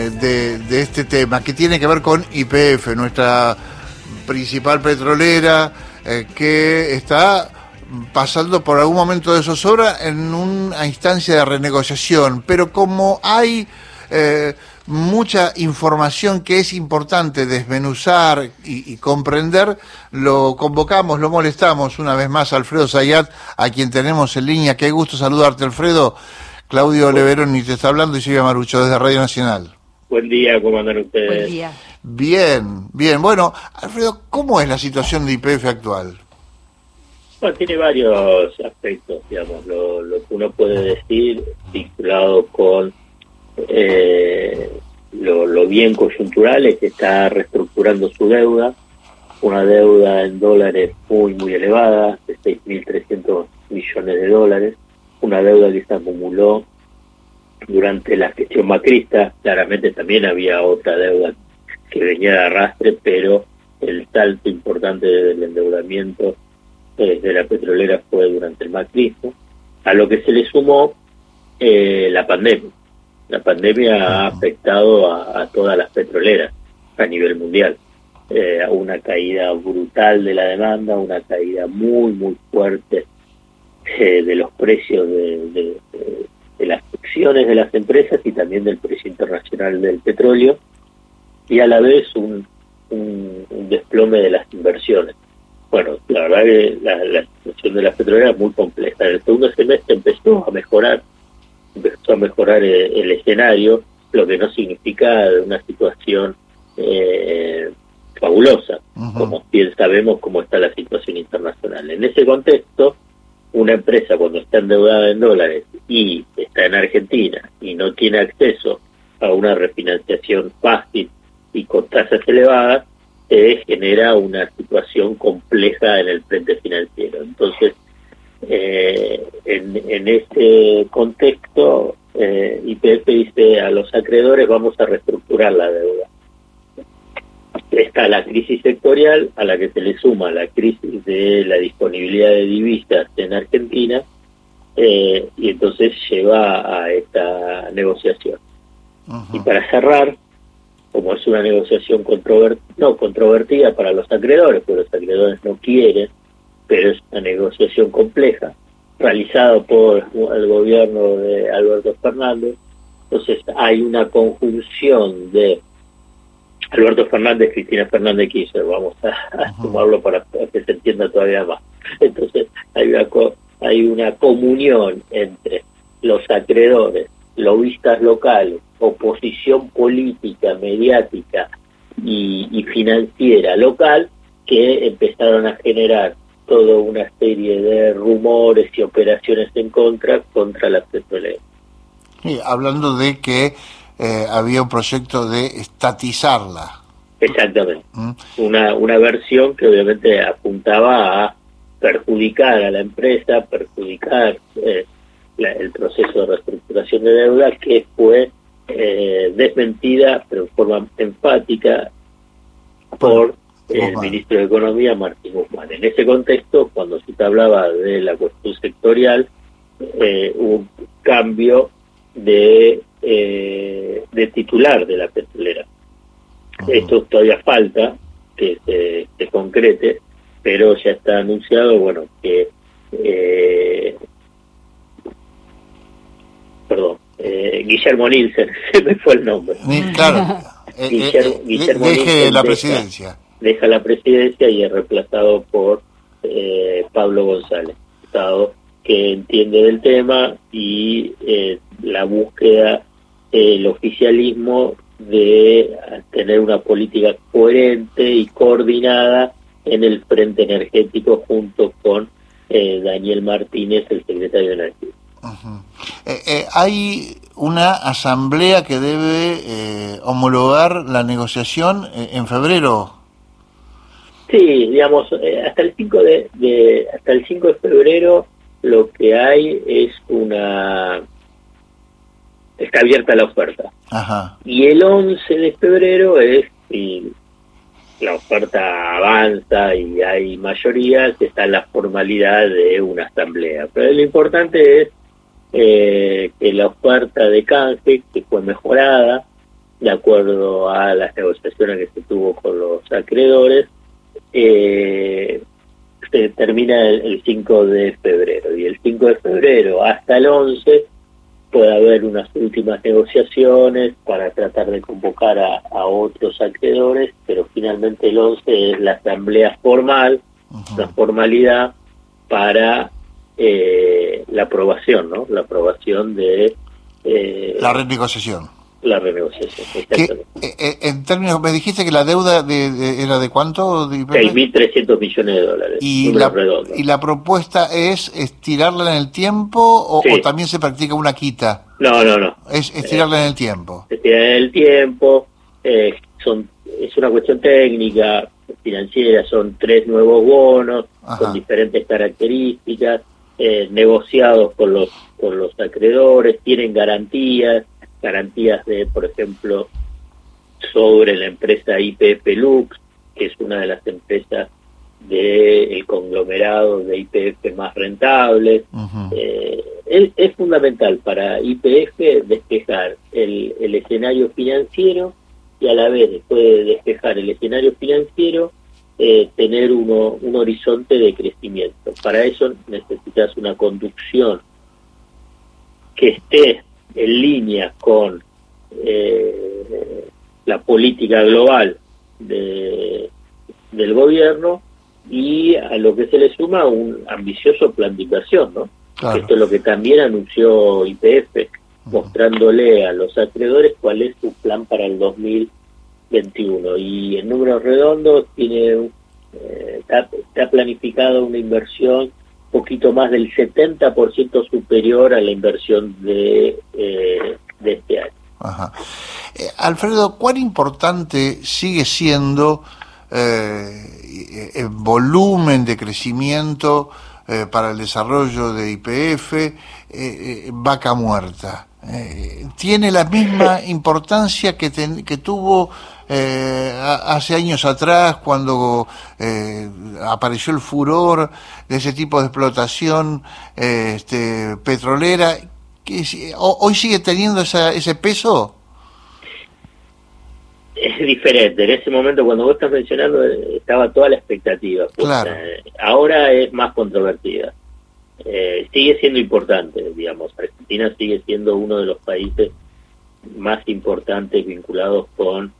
de este tema, que tiene que ver con YPF, nuestra principal petrolera, que está pasando por algún momento de zozobra en una instancia de renegociación, pero como hay mucha información que es importante desmenuzar y comprender, lo convocamos, lo molestamos una vez más a Alfredo Zayat, a quien tenemos en línea. Qué gusto saludarte, Alfredo. Claudio Leveroni te está hablando y Silvia Marucho desde Radio Nacional. Buen día, ¿cómo andan ustedes? Buen día. Bien, bien. Bueno, Alfredo, ¿cómo es la situación de YPF actual? Bueno, tiene varios aspectos, digamos, lo que uno puede decir vinculado con lo bien coyuntural es que está reestructurando su deuda, una deuda en dólares muy elevada, de 6.300 millones de dólares, una deuda que se acumuló durante la gestión macrista. Claramente también había otra deuda que venía de arrastre, pero el salto importante del endeudamiento de la petrolera fue durante el macrismo, a lo que se le sumó la pandemia. La pandemia ha afectado a todas las petroleras a nivel mundial. Una caída brutal de la demanda, una caída muy fuerte de los precios de las acciones de las empresas y también del precio internacional del petróleo, y a la vez un desplome de las inversiones. Bueno, la verdad que la situación de las petroleras es muy compleja. En el segundo semestre empezó a mejorar el escenario, lo que no significa una situación fabulosa, como bien sabemos cómo está la situación internacional. En ese contexto, una empresa cuando está endeudada en dólares y está en Argentina y no tiene acceso a una refinanciación fácil y con tasas elevadas, genera una situación compleja en el frente financiero. Entonces, en ese contexto, YPF dice a los acreedores: vamos a reestructurar la deuda. Está la crisis sectorial, a la que se le suma la crisis de la disponibilidad de divisas en Argentina, y entonces lleva a esta negociación. Y para cerrar, como es una negociación controvertida para los acreedores, porque los acreedores no quieren, pero es una negociación compleja, realizada por el gobierno de Alberto Fernández. Entonces hay una conjunción de Alberto Fernández, Cristina Fernández de Kirchner, vamos a sumarlo para que se entienda todavía más. Entonces hay una comunión entre los acreedores, lobistas locales, oposición política, mediática y financiera local, que empezaron a generar toda una serie de rumores y operaciones contra la petrolera. Sí, hablando de que había un proyecto de estatizarla. Exactamente. Una versión que obviamente apuntaba a perjudicar a la empresa, perjudicar el proceso de reestructuración de deuda, que fue desmentida, pero en forma enfática, por el ministro de Economía, Martín Guzmán. En ese contexto, cuando se te hablaba de la cuestión sectorial, hubo un cambio de titular de la petrolera. Esto todavía falta que se concrete, pero ya está anunciado, bueno, que Guillermo Nielsen, se me fue el nombre. Claro. Guillermo deje Nielsen la presidencia. Deja la presidencia y es reemplazado por Pablo González, diputado que entiende del tema, y la búsqueda del oficialismo de tener una política coherente y coordinada en el frente energético junto con Daniel Martínez, el secretario de Energía. Hay una asamblea que debe homologar la negociación en febrero. Sí, digamos, hasta el 5 de febrero lo que hay es está abierta la oferta. Ajá. Y el 11 de febrero es, si la oferta avanza y hay mayoría, está la formalidad de una asamblea. Pero lo importante es que la oferta de canje, que fue mejorada, de acuerdo a las negociaciones que se tuvo con los acreedores, se termina el 5 de febrero, y el 5 de febrero hasta el 11 puede haber unas últimas negociaciones para tratar de convocar a otros acreedores, pero finalmente el 11 es la asamblea formal, la formalidad para la aprobación, ¿no? La aprobación de... la renegociación. La renegociación, exactamente. En términos, me dijiste que la deuda era de ¿cuánto? 6.300 millones de dólares. ¿Y la propuesta es estirarla en el tiempo o también se practica una quita? No. Es estirarla en el tiempo. Estirarla en el tiempo, es una cuestión técnica, financiera, son 3 nuevos bonos, con diferentes características, negociados con los acreedores, tienen garantías de, por ejemplo, sobre la empresa YPF Lux, que es una de las empresas del conglomerado de YPF más rentables. Es fundamental para YPF despejar el escenario financiero, y a la vez, después de despejar el escenario financiero, tener un horizonte de crecimiento. Para eso necesitas una conducción que esté en línea con la política global del gobierno, y a lo que se le suma un ambicioso plan de inversión, ¿no? Claro. Esto es lo que también anunció YPF, mostrándole a los acreedores cuál es su plan para el 2021, y en números redondos está planificada una inversión poquito más del 70% superior a la inversión de este año. Alfredo, ¿cuán importante sigue siendo el volumen de crecimiento para el desarrollo de YPF Vaca Muerta? ¿Tiene la misma importancia que tuvo hace años atrás, cuando apareció el furor de ese tipo de explotación petrolera? ¿Hoy sigue teniendo ese peso? Es diferente. En ese momento, cuando vos estás mencionando, estaba toda la expectativa. Claro. Ahora es más controvertida. Sigue siendo importante, digamos. Argentina sigue siendo uno de los países más importantes vinculados con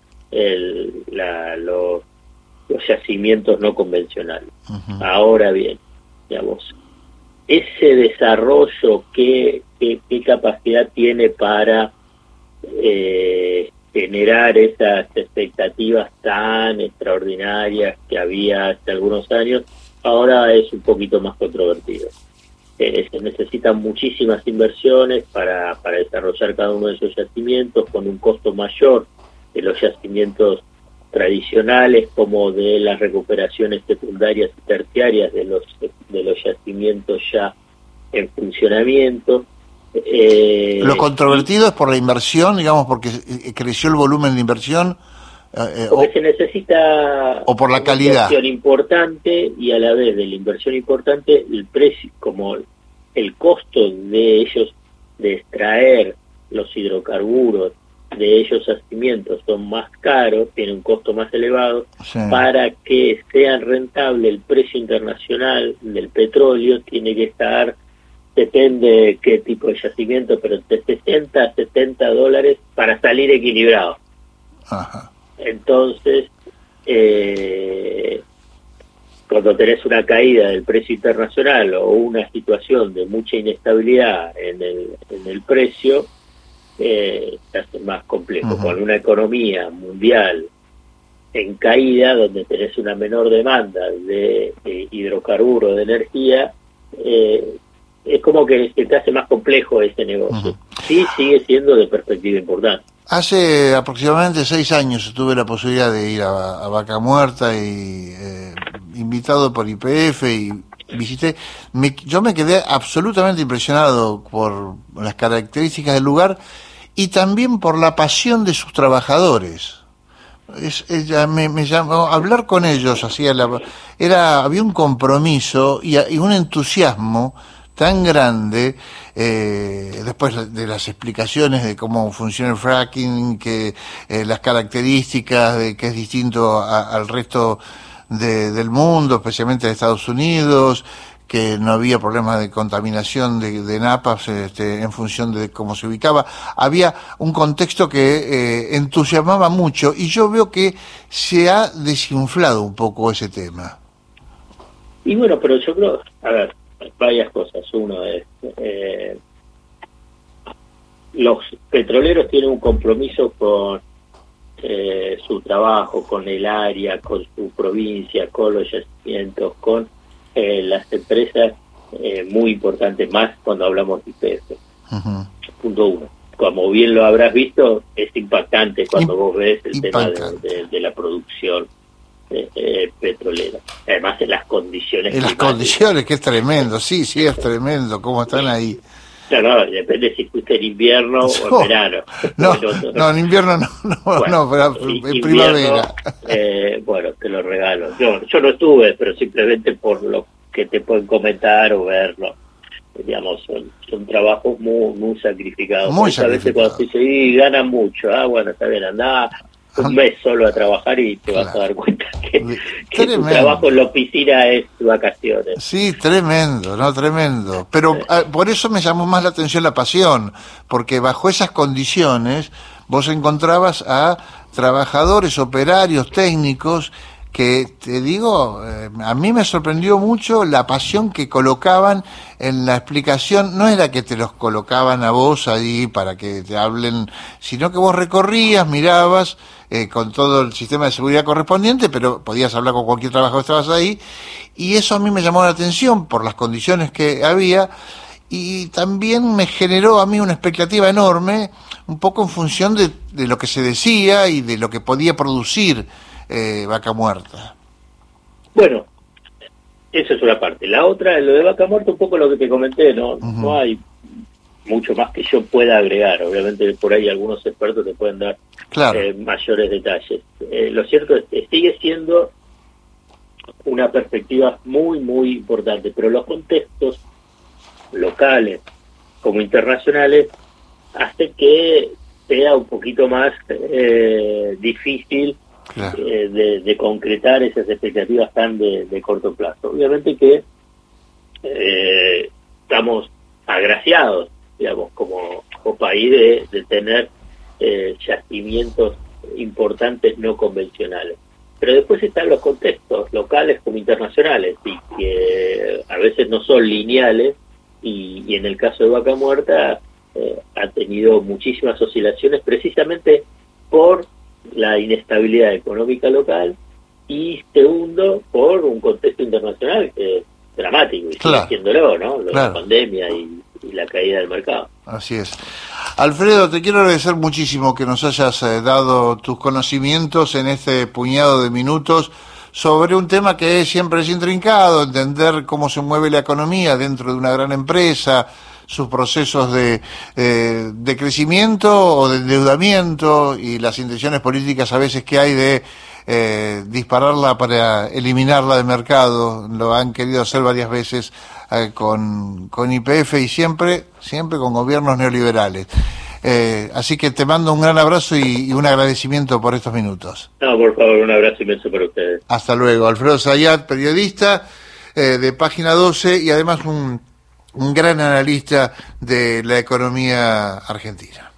los yacimientos no convencionales. Ahora bien, digamos, ese desarrollo, ¿qué capacidad tiene para generar esas expectativas tan extraordinarias que había hace algunos años? Ahora es un poquito más controvertido. Se necesitan muchísimas inversiones para desarrollar cada uno de esos yacimientos, con un costo mayor de los yacimientos tradicionales, como de las recuperaciones secundarias y terciarias de los yacimientos ya en funcionamiento. Lo controvertido es por la inversión, digamos, porque creció el volumen de inversión, porque se necesita, o por la calidad, una inversión importante, y a la vez de la inversión importante, el precio, como el costo de ellos de extraer los hidrocarburos de ellos yacimientos son más caros, tienen un costo más elevado. Sí. Para que sean rentable el precio internacional del petróleo tiene que estar, depende de qué tipo de yacimiento, pero de 60 a 70 dólares para salir equilibrado. Ajá. Entonces, cuando tenés una caída del precio internacional o una situación de mucha inestabilidad en el precio, se hace más complejo. Con una economía mundial en caída, donde tenés una menor demanda de hidrocarburos, de energía, es como que se te hace más complejo ese negocio. Sí, sigue siendo de perspectiva importante. Hace aproximadamente 6 años tuve la posibilidad de ir a Vaca Muerta, y invitado por YPF, y visité. Yo me quedé absolutamente impresionado por las características del lugar y también por la pasión de sus trabajadores. Ella me llamó a hablar con ellos, había un compromiso y un entusiasmo tan grande, después de las explicaciones de cómo funciona el fracking, que las características de que es distinto al resto del mundo, especialmente de Estados Unidos, que no había problemas de contaminación de napas en función de cómo se ubicaba. Había un contexto que entusiasmaba mucho, y yo veo que se ha desinflado un poco ese tema. Y bueno, pero yo creo, a ver, varias cosas. Uno es, los petroleros tienen un compromiso con su trabajo, con el área, con su provincia, con los yacimientos, con las empresas muy importantes, más cuando hablamos de YPF. Uh-huh. Punto uno. Como bien lo habrás visto, es impactante cuando vos ves el tema de la producción petrolera. Además, en las condiciones. En las condiciones, que es tremendo, sí, es tremendo, cómo están ahí. No, depende si fuiste en invierno o en verano. No, en invierno pero en primavera. Bueno, te lo regalo. Yo no estuve, pero simplemente por lo que te pueden comentar o verlo. Digamos, son trabajos muy sacrificados. Muy sacrificados. A veces cuando se dice, y ganan mucho, bueno, está bien, andá un mes solo a trabajar y te vas a dar cuenta que tu trabajo en la oficina es vacaciones. Sí, tremendo. Pero por eso me llamó más la atención la pasión, porque bajo esas condiciones vos encontrabas a trabajadores, operarios, técnicos, que te digo, a mí me sorprendió mucho la pasión que colocaban en la explicación. No era que te los colocaban a vos ahí para que te hablen, sino que vos recorrías, mirabas con todo el sistema de seguridad correspondiente, pero podías hablar con cualquier trabajador que estabas ahí, y eso a mí me llamó la atención por las condiciones que había, y también me generó a mí una expectativa enorme, un poco en función de lo que se decía y de lo que podía producir Vaca Muerta. Bueno, eso es una parte. La otra, lo de Vaca Muerta, un poco lo que te comenté, no hay mucho más que yo pueda agregar. Obviamente por ahí algunos expertos te pueden dar mayores detalles. Lo cierto es que sigue siendo una perspectiva muy importante, pero los contextos locales como internacionales hacen que sea un poquito más difícil de concretar esas expectativas tan de corto plazo. Obviamente que estamos agraciados, digamos, como país de tener yacimientos importantes no convencionales. Pero después están los contextos locales como internacionales, y que a veces no son lineales, y en el caso de Vaca Muerta ha tenido muchísimas oscilaciones precisamente por la inestabilidad económica local, y segundo, por un contexto internacional que es dramático, y sigue siéndolo, ¿no? La pandemia y la caída del mercado. Así es. Alfredo, te quiero agradecer muchísimo que nos hayas dado tus conocimientos en este puñado de minutos sobre un tema que siempre es intrincado, entender cómo se mueve la economía dentro de una gran empresa, sus procesos de crecimiento o de endeudamiento, y las intenciones políticas a veces que hay de dispararla para eliminarla del mercado. Lo han querido hacer varias veces con YPF, y siempre con gobiernos neoliberales. Así que te mando un gran abrazo y un agradecimiento por estos minutos. No, por favor, un abrazo inmenso para ustedes. Hasta luego. Alfredo Zayat, periodista de Página 12 y además un gran analista de la economía argentina.